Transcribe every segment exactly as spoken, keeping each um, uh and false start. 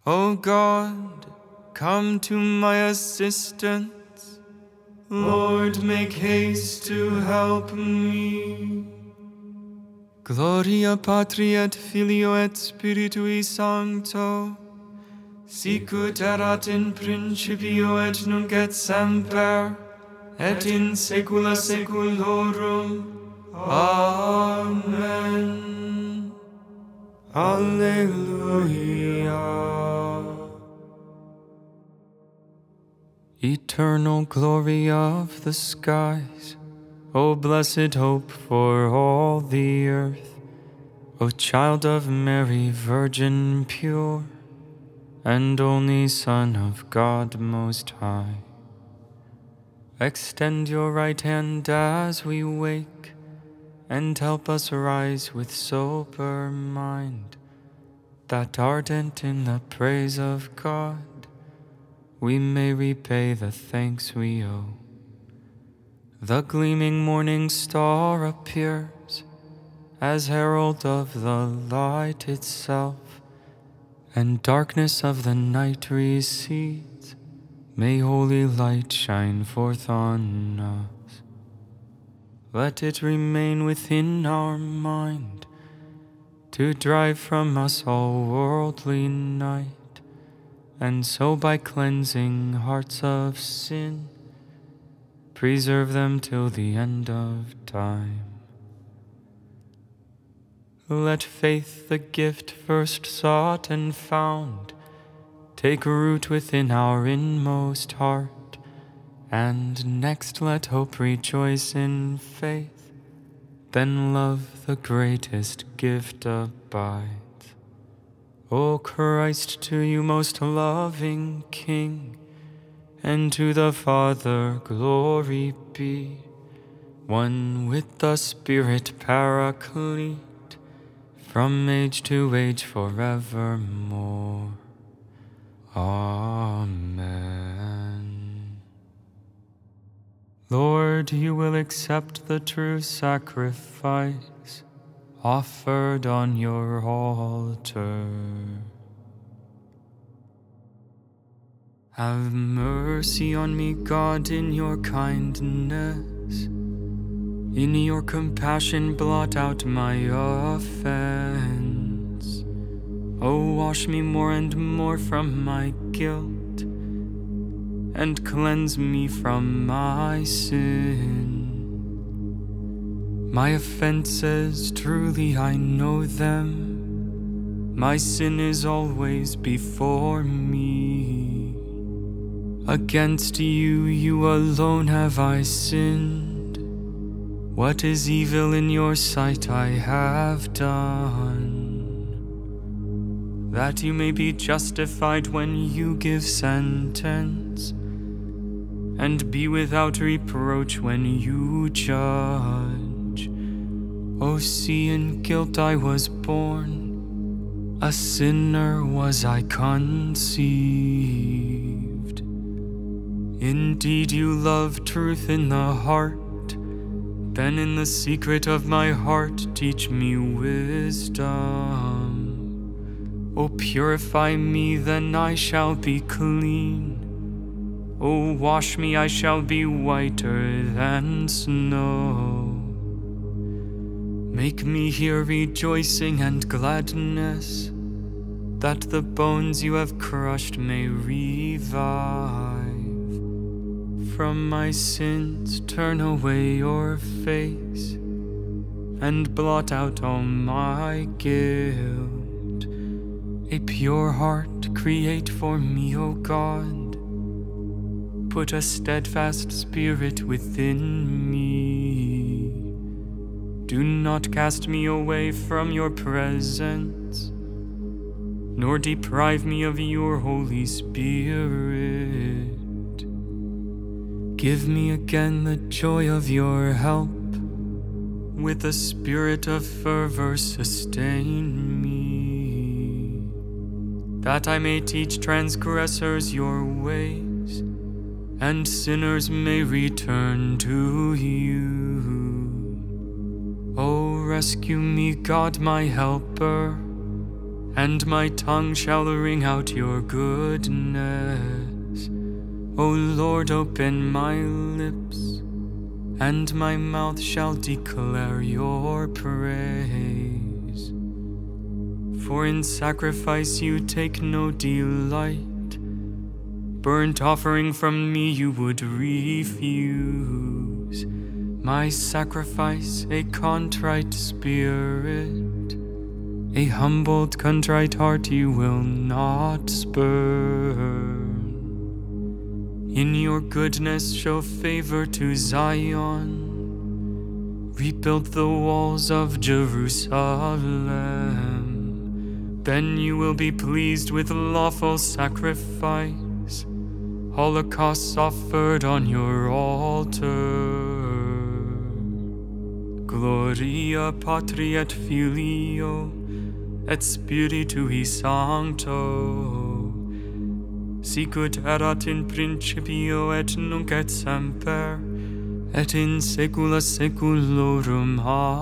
O God, come to my assistance. Lord, make haste to help me. Gloria Patri et Filio et Spiritui Sancto, sicut erat in principio et nunc et semper, et in saecula saeculorum. Amen. Alleluia. Eternal glory of the skies, O blessed hope for all the earth, O child of Mary, virgin pure, and only Son of God Most High. Extend your right hand as we wake, and help us rise with sober mind, that ardent in the praise of God, we may repay the thanks we owe. The gleaming morning star appears as herald of the light itself, and darkness of the night recedes. May holy light shine forth on us. Let it remain within our mind, to drive from us all worldly night, and so by cleansing hearts of sin, preserve them till the end of time. Let faith, the gift first sought and found, take root within our inmost heart, and next let hope rejoice in faith, then love, the greatest gift, abides. O Christ, to you most loving King, and to the Father glory be, one with the Spirit Paraclete, from age to age forevermore. Amen. Lord, you will accept the true sacrifice offered on your altar. Have mercy on me, God, in your kindness. In your compassion blot out my offense. Oh, wash me more and more from my guilt, and cleanse me from my sin. My offenses, truly I know them. My sin is always before me. Against you, you alone have I sinned. What is evil in your sight I have done, that you may be justified when you give sentence, and be without reproach when you judge. O see, in guilt I was born, a sinner was I conceived. Indeed, you love truth in the heart. Then in the secret of my heart teach me wisdom. O purify me, then I shall be clean. O wash me, I shall be whiter than snow. Make me hear rejoicing and gladness, that the bones you have crushed may revive. From my sins turn away your face, and blot out all my guilt. A pure heart create for me, O God. Put a steadfast spirit within me. Do not cast me away from your presence, nor deprive me of your Holy Spirit. Give me again the joy of your help. With the spirit of fervor sustain me, that I may teach transgressors your ways, and sinners may return to you. Oh, rescue me, God, my helper, and my tongue shall ring out your goodness. O Lord, open my lips, and my mouth shall declare your praise. For in sacrifice you take no delight, burnt offering from me you would refuse. My sacrifice, a contrite spirit, a humbled, contrite heart you will not spurn. In your goodness show favor to Zion. Rebuild the walls of Jerusalem. Then you will be pleased with lawful sacrifice, holocausts offered on your altar. Gloria Patri et Filio et Spiritui Sancto, sicut erat in principio et nunc et semper, et in saecula saeculorum.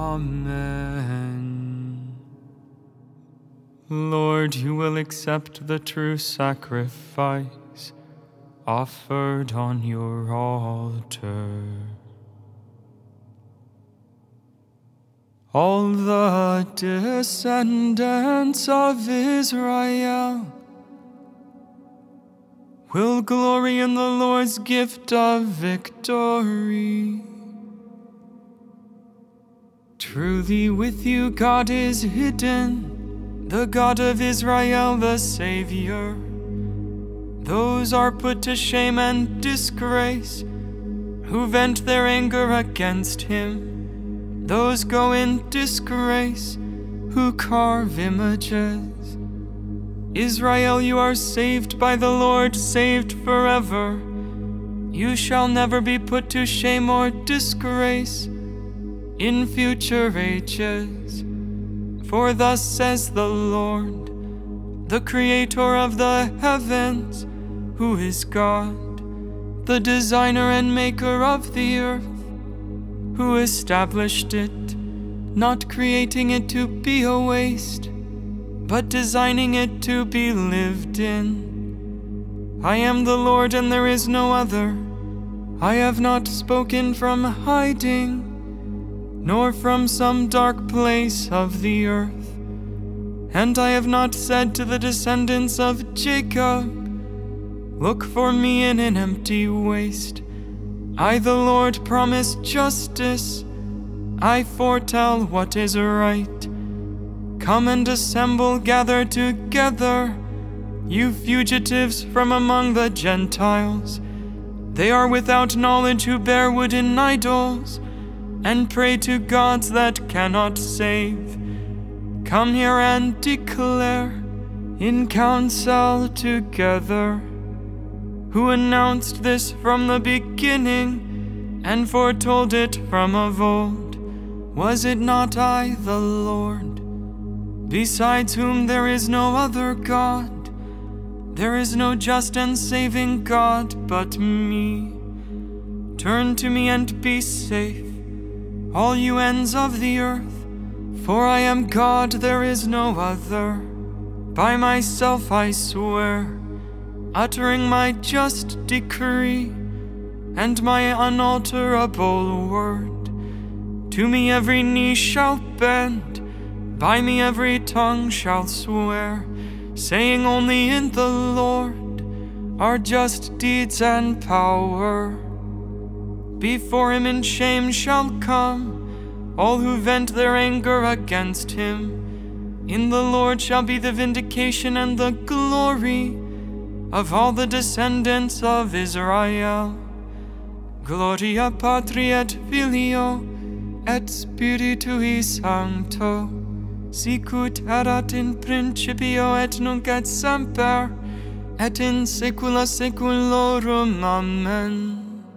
Amen. Lord, you will accept the true sacrifice offered on your altar. All the descendants of Israel will glory in the Lord's gift of victory. Truly with you God is hidden, the God of Israel, the Savior. Those are put to shame and disgrace who vent their anger against him. Those go in disgrace who carve images. Israel, you are saved by the Lord, saved forever. You shall never be put to shame or disgrace in future ages. For thus says the Lord, the Creator of the heavens, who is God, the designer and maker of the earth, who established it, not creating it to be a waste, but designing it to be lived in. I am the Lord and there is no other. I have not spoken from hiding, nor from some dark place of the earth. And I have not said to the descendants of Jacob, look for me in an empty waste. I, the Lord, promise justice. I foretell what is right. Come and assemble, gather together, you fugitives from among the Gentiles. They are without knowledge who bear wooden idols, and pray to gods that cannot save. Come here and declare in council together, who announced this from the beginning, and foretold it from of old. Was it not I, the Lord? Besides whom there is no other God, there is no just and saving God but me. Turn to me and be safe, all you ends of the earth, for I am God, there is no other. By myself I swear, uttering my just decree and my unalterable word. To me every knee shall bend, by me every tongue shall swear, saying only in the Lord are just deeds and power. Before him in shame shall come all who vent their anger against him. In the Lord shall be the vindication and the glory of all the descendants of Israel. Gloria Patri et Filio et Spiritui Sancto, sicut erat in principio et nunc et semper, et in saecula saeculorum. Amen.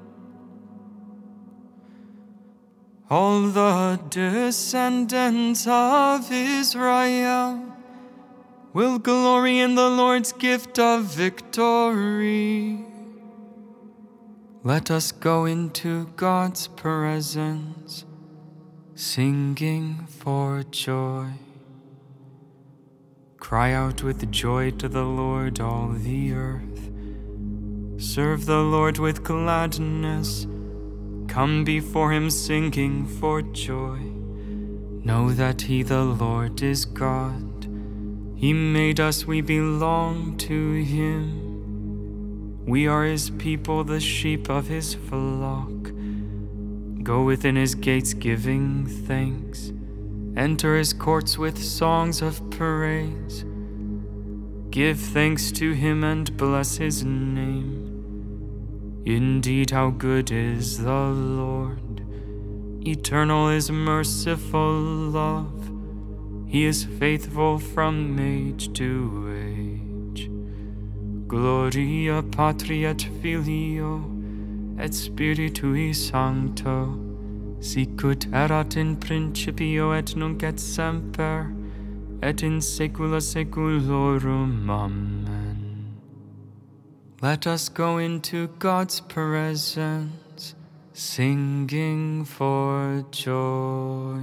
All the descendants of Israel will glory in the Lord's gift of victory. Let us go into God's presence, singing for joy. Cry out with joy to the Lord, all the earth. Serve the Lord with gladness. Come before him singing for joy. Know that he, the Lord, is God. He made us, we belong to him. We are his people, the sheep of his flock. Go within his gates giving thanks. Enter his courts with songs of praise. Give thanks to him and bless his name. Indeed, how good is the Lord. Eternal is merciful love. He is faithful from age to age. Gloria Patri et Filio et Spiritui Sancto, sicut erat in principio et nunc et semper, et in saecula saeculorum. Amen. Let us go into God's presence, singing for joy.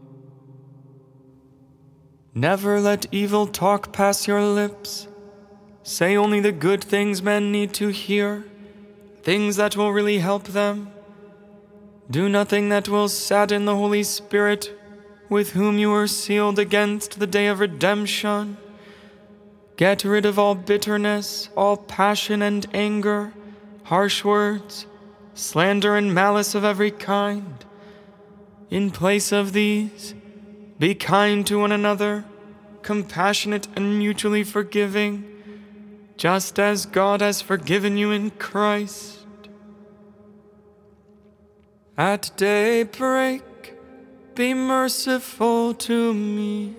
Never let evil talk pass your lips. Say only the good things men need to hear, things that will really help them. Do nothing that will sadden the Holy Spirit, with whom you are sealed against the day of redemption. Get rid of all bitterness, all passion and anger, harsh words, slander and malice of every kind. In place of these, be kind to one another, compassionate and mutually forgiving, just as God has forgiven you in Christ. At daybreak, be merciful to me.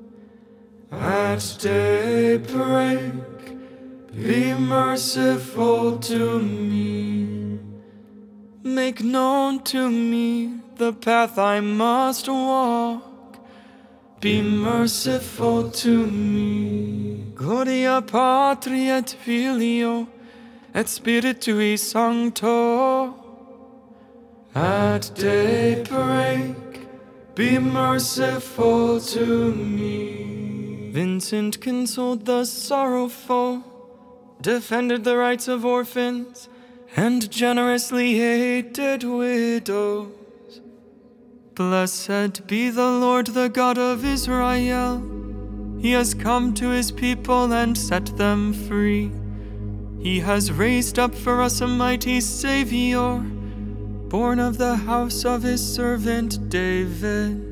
At daybreak, be merciful to me. Make known to me the path I must walk. Be merciful to me. Gloria Patri et Filio et Spiritui Sancto. At daybreak, be merciful to me. Vincent consoled the sorrowful, defended the rights of orphans, and generously aided widows. Blessed be the Lord, the God of Israel. He has come to his people and set them free. He has raised up for us a mighty Savior, born of the house of his servant David.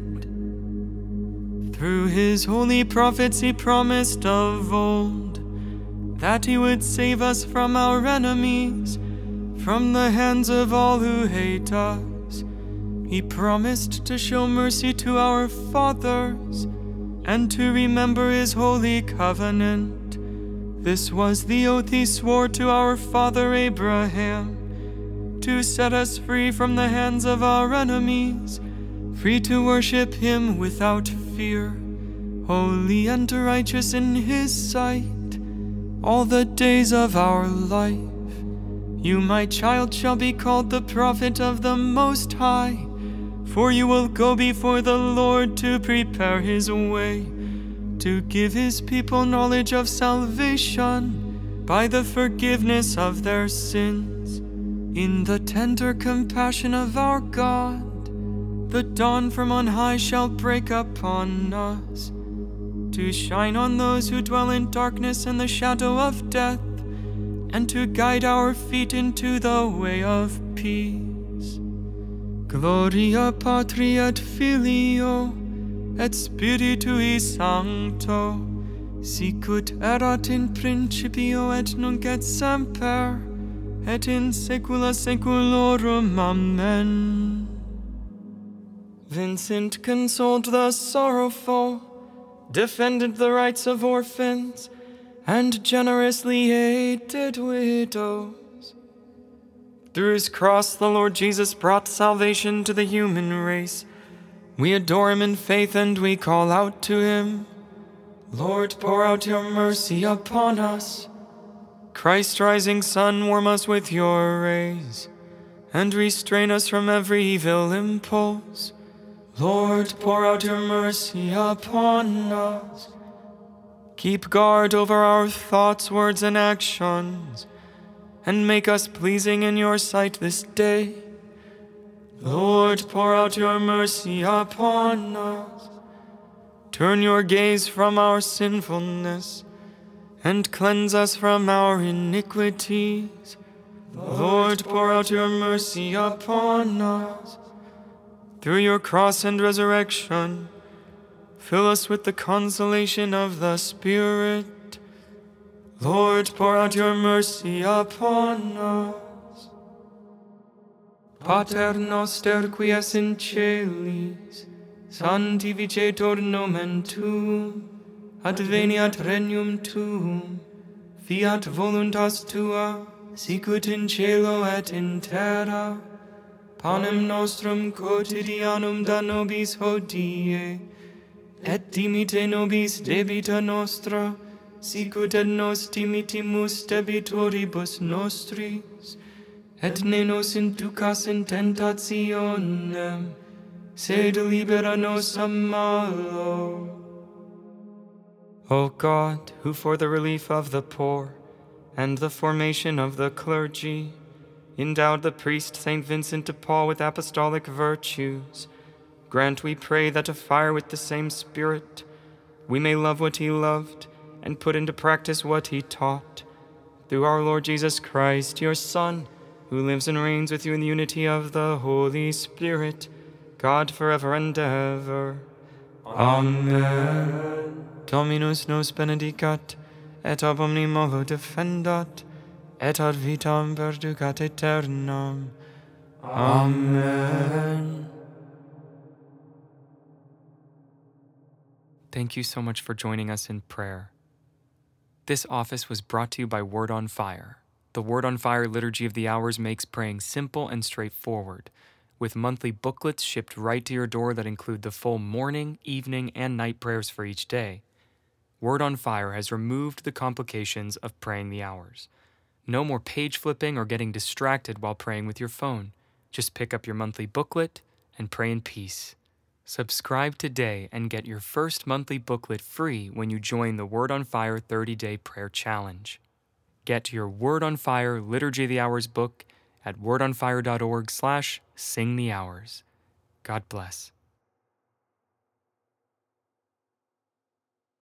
Through his holy prophets he promised of old that he would save us from our enemies, from the hands of all who hate us. He promised to show mercy to our fathers and to remember his holy covenant. This was the oath he swore to our father Abraham, to set us free from the hands of our enemies, free to worship him without fear, holy and righteous in his sight, all the days of our life. You, my child, shall be called the prophet of the Most High, for you will go before the Lord to prepare his way, to give his people knowledge of salvation by the forgiveness of their sins. In the tender compassion of our God, the dawn from on high shall break upon us, to shine on those who dwell in darkness and the shadow of death, and to guide our feet into the way of peace. Gloria Patri et Filio et Spiritui Sancto, sicut erat in principio et nunc et semper, et in saecula saeculorum. Amen. Vincent consoled the sorrowful, defended the rights of orphans, and generously aided widows. Through his cross, the Lord Jesus brought salvation to the human race. We adore him in faith and we call out to him, Lord, pour out your mercy upon us. Christ, rising sun, warm us with your rays, and restrain us from every evil impulse. Lord, pour out your mercy upon us. Keep guard over our thoughts, words, and actions, and make us pleasing in your sight this day. Lord, pour out your mercy upon us. Turn your gaze from our sinfulness and cleanse us from our iniquities. Lord, pour out your mercy upon us. Through your cross and resurrection, fill us with the consolation of the Spirit. Lord, pour out your mercy upon us. Pater noster qui es in celis, sanctificetur nomen tuum, adveniat regnum tuum, fiat voluntas tua, sicut in cielo et in terra. Panem nostrum quotidianum da nobis hodie, et dimite nobis debita nostra, sicut et nos dimitimus debitoribus nostris, et ne nos inducas in tentationem, sed libera nos a malo. O God, who for the relief of the poor and the formation of the clergy endowed the priest Saint Vincent de Paul with apostolic virtues, grant, we pray, that afire with the same Spirit we may love what he loved and put into practice what he taught. Through our Lord Jesus Christ, your Son, who lives and reigns with you in the unity of the Holy Spirit, God forever and ever. Amen. Dominus nos benedicat, et ab omni malo defendat, et ad vitam perducat aeternam. Amen. Thank you so much for joining us in prayer. This office was brought to you by Word on Fire. The Word on Fire Liturgy of the Hours makes praying simple and straightforward, with monthly booklets shipped right to your door that include the full morning, evening, and night prayers for each day. Word on Fire has removed the complications of praying the hours. No more page flipping or getting distracted while praying with your phone. Just pick up your monthly booklet and pray in peace. Subscribe today and get your first monthly booklet free when you join the Word on Fire thirty-day Prayer Challenge. Get your Word on Fire Liturgy of the Hours book at wordonfire.org slash sing the hours. God bless.